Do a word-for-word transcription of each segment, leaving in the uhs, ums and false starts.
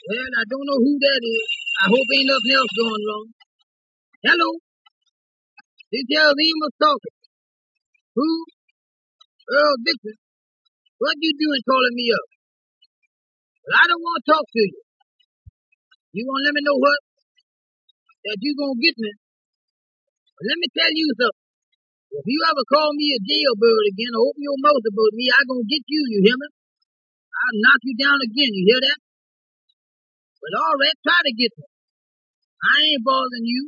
Well, I don't know who that is. I hope ain't nothing else going wrong. Hello? This here's Amos talking. Who? Earl Dixon. What you doing calling me up? Well, I don't want to talk to you. You want to let me know what? That you gonna get me. But let me tell you something. If you ever call me a jailbird again or open your mouth about me, I gonna get you, you hear me? I'll knock you down again, you hear that? But all right, try to get me. I ain't bothering you.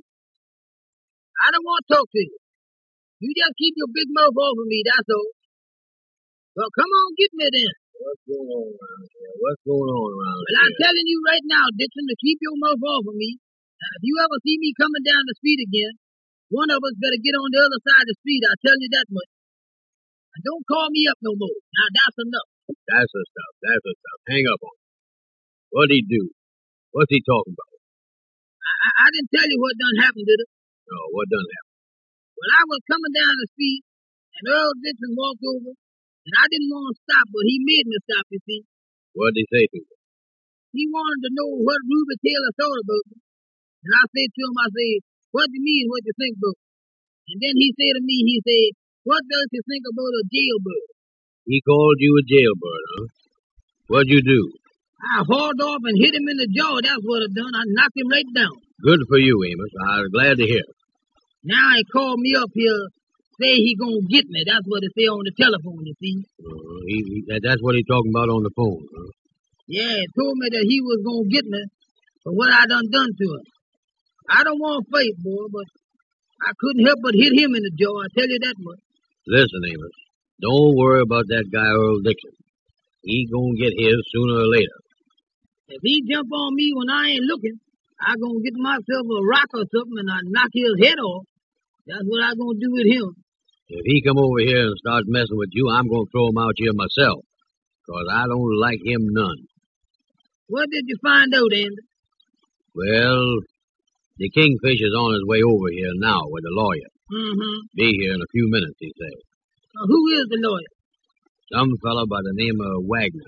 I don't want to talk to you. You just keep your big mouth off of me, that's all. Well, come on, get me then. What's going on around here? What's going on around Well, here? I'm telling you right now, Dixon, to keep your mouth off of me. And if you ever see me coming down the street again, one of us better get on the other side of the street, I'll tell you that much. And don't call me up no more. Now, that's enough. That's the stuff. That's the stuff. Hang up on him. What'd he do? What's he talking about? I, I, I didn't tell you what done happened, did it? No, what done happened? Well, I was coming down the street, and Earl Dixon walked over, and I didn't want to stop, but he made me stop, you see. What'd he say to you? He wanted to know what Ruby Taylor thought about me. And I said to him, I said, what do you mean, what you think about? And then he said to me, he said, what does you think about a jailbird? He called you a jailbird, huh? What'd you do? I hauled off and hit him in the jaw. That's what I done. I knocked him right down. Good for you, Amos. I was glad to hear. Now he called me up here, say he gonna get me. That's what he say on the telephone, you see. Uh, he, he, that, that's what he talking about on the phone, huh? Yeah, he told me that he was gonna get me for what I done done to him. I don't want to fight, boy, but I couldn't help but hit him in the jaw. I tell you that much. Listen, Amos, don't worry about that guy Earl Dixon. He gonna get his sooner or later. If he jump on me when I ain't looking, I gonna get myself a rock or something and I knock his head off. That's what I gonna do with him. If he come over here and start messing with you, I'm gonna throw him out here myself, 'cause I don't like him none. What did you find out, Andy? Well, the Kingfish is on his way over here now with the lawyer. Mm-hmm. Be here in a few minutes, he says. Now, who is the lawyer? Some fellow by the name of Wagner.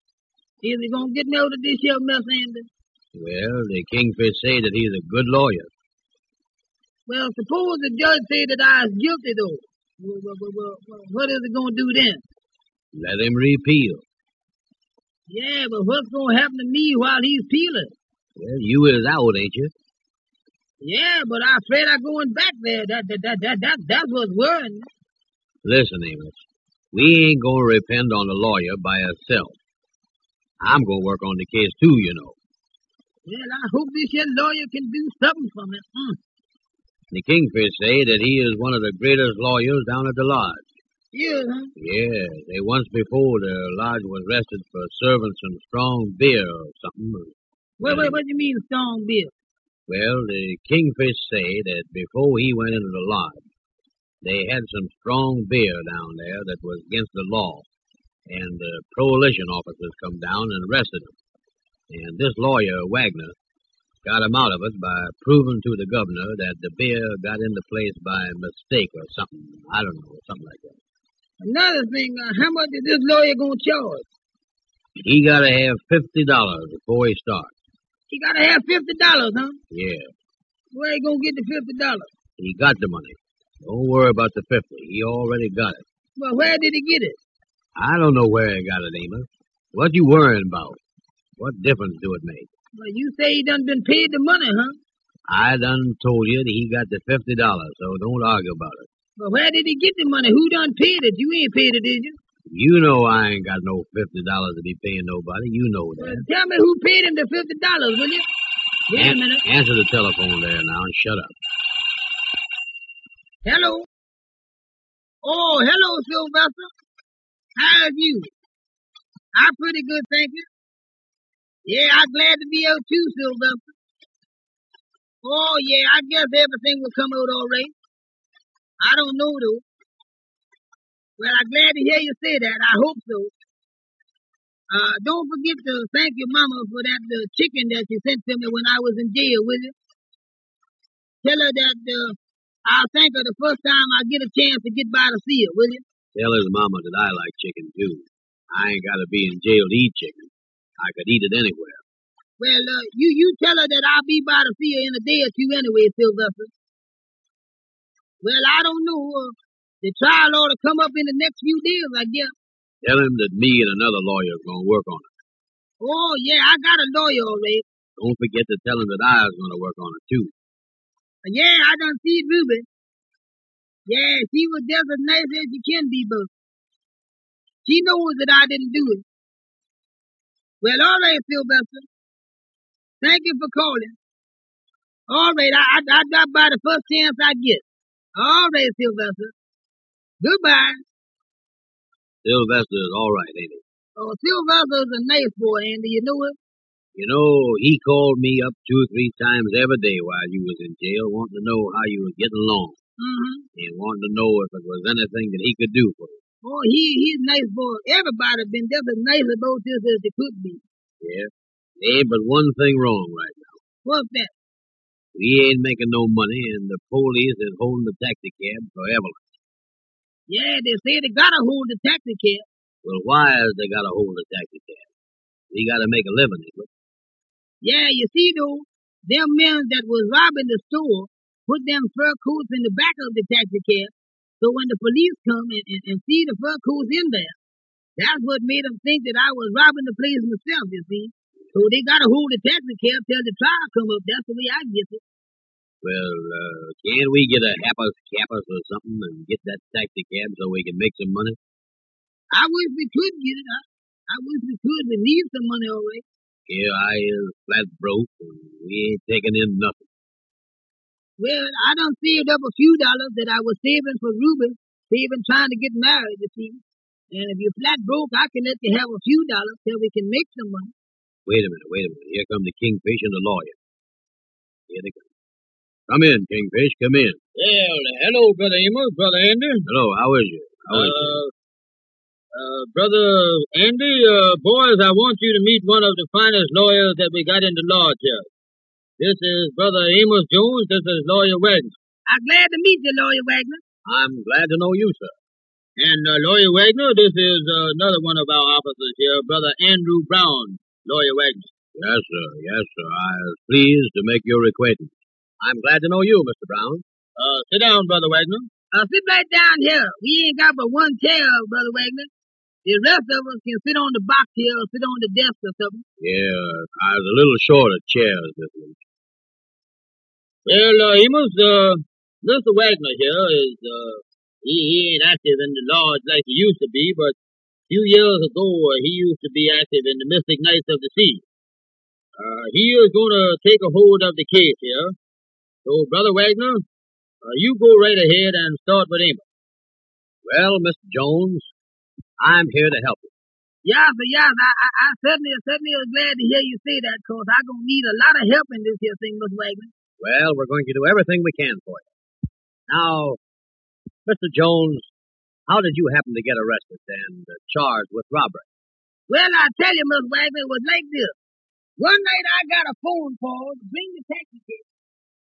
Is he gonna get me out of this here mess, Andy? Well, the Kingfish say that he's a good lawyer. Well, suppose the judge say that I was guilty, though. Well, well, well, well, what is he gonna do then? Let him repeal. Yeah, but what's gonna happen to me while he's peeling? Well, you is out, ain't you? Yeah, but I'm afraid I'm going back there. That that that that, that that's what's worrying me. Listen, Amos, we ain't gonna depend on the lawyer by ourselves. I'm gonna work on the case too, you know. Well, I hope this here lawyer can do something for me. Mm. The Kingfish say that he is one of the greatest lawyers down at the lodge. Yeah, huh? Yeah, they once before the lodge was arrested for serving some strong beer or something. Wait, wait, what do you mean strong beer? Well, the Kingfish say that before he went into the lodge, they had some strong beer down there that was against the law, and the prohibition officers come down and arrested him. And this lawyer, Wagner, got him out of it by proving to the governor that the beer got into place by mistake or something. I don't know, something like that. Another thing, uh, how much is this lawyer gonna charge? He gotta have fifty dollars before he starts. He gotta have fifty dollars, huh? Yeah. Where he gonna get the fifty dollars? He got the money. Don't worry about the fifty. He already got it. Well, where did he get it? I don't know where he got it, Amos. What you worrying about? What difference do it make? Well, you say he done been paid the money, huh? I done told you that he got the fifty dollars, so don't argue about it. Well, where did he get the money? Who done paid it? You ain't paid it, did you? You know I ain't got no fifty dollars to be paying nobody. You know that. Well, tell me who paid him the fifty dollars, will you? Wait An- a minute. Answer the telephone there now and shut up. Hello? Oh, hello, Sylvester. How's you? I'm pretty good, thank you. Yeah, I'm glad to be out too, Sylvester. Oh, yeah, I guess everything will come out all right. I don't know, though. Well, I'm glad to hear you say that. I hope so. Uh, don't forget to thank your mama for that uh, chicken that you sent to me when I was in jail, will you? Tell her that uh, I'll thank her the first time I get a chance to get by to see her, will you? Tell his mama that I like chicken, too. I ain't got to be in jail to eat chicken. I could eat it anywhere. Well, uh, you, you tell her that I'll be by to see her in a day or two anyway, Sylvester. Well, I don't know. Uh, the trial ought to come up in the next few days, I guess. Tell him that me and another lawyer are going to work on it. Oh, yeah, I got a lawyer already. Don't forget to tell him that I was going to work on it, too. Uh, yeah, I done seen Ruby. Yeah, she was just as nice as she can be, but she knows that I didn't do it. Well, all right, Sylvester. Thank you for calling. All right, I, I, I drop by the first chance I get. All right, Sylvester. Goodbye. Sylvester is all right, ain't he? Oh, Sylvester is a nice boy, Andy. You know it? You know, he called me up two or three times every day while you was in jail, wanting to know how you was getting along. Mm-hmm. And wanting to know if it was anything that he could do for you. Oh, he he's a nice boy. Everybody been just as nice about this as they could be. Yeah. There ain't but one thing wrong right now. What's that? We ain't making no money, and the police is holding the taxi cab for Evelyn. Yeah, they say they gotta hold the taxi cab. Well, why is they gotta hold the taxi cab? We gotta make a living, ain't we? Yeah, you see though, them men that was robbing the store put them fur coats in the back of the taxi cab. So when the police come and, and, and see the fur coats in there, that's what made them think that I was robbing the place myself, you see. So they gotta hold the taxi cab till the trial come up. That's the way I get it. Well, uh, can't we get a Happers Cappers or something and get that taxi cab so we can make some money? I wish we could get it. I, I wish we could. We need some money already. Here I is flat broke and we ain't taking in nothing. Well, I done saved up a few dollars that I was saving for Ruby, saving trying to get married, you see. And if you're flat broke, I can let you have a few dollars till we can make some money. Wait a minute, wait a minute. Here come the Kingfish and the lawyer. Here they come. Come in, Kingfish, come in. Well, hello, Brother Amos, Brother Andy. Hello, how is you? How is you? Uh, uh, Brother Andy, uh, boys, I want you to meet one of the finest lawyers that we got in the lodge here. This is Brother Amos Jones. This is Lawyer Wagner. I'm glad to meet you, Lawyer Wagner. I'm glad to know you, sir. And uh, Lawyer Wagner, this is uh, another one of our officers here, Brother Andrew Brown, Lawyer Wagner. Yes, sir. Yes, sir. I was pleased to make your acquaintance. I'm glad to know you, Mister Brown. Uh, sit down, Brother Wagner. Uh, sit right down here. We ain't got but one chair, Brother Wagner. The rest of us can sit on the box here or sit on the desk or something. Yeah, I was a little short of chairs this week. Well, uh, Amos, uh, Mister Wagner here is, uh, he, he ain't active in the lodge like he used to be, but a few years ago, uh, he used to be active in the Mystic Knights of the Sea. Uh, he is going to take a hold of the case here. So, Brother Wagner, uh, you go right ahead and start with Amos. Well, Mister Jones, I'm here to help you. Yeah, but yeah, I, I, I certainly, certainly was glad to hear you say that, cause I'm gonna need a lot of help in this here thing, Mister Wagner. Well, we're going to do everything we can for you. Now, Mister Jones, how did you happen to get arrested and uh, charged with robbery? Well, I tell you, Mister Wagner, it was like this. One night I got a phone call to bring the taxi cab.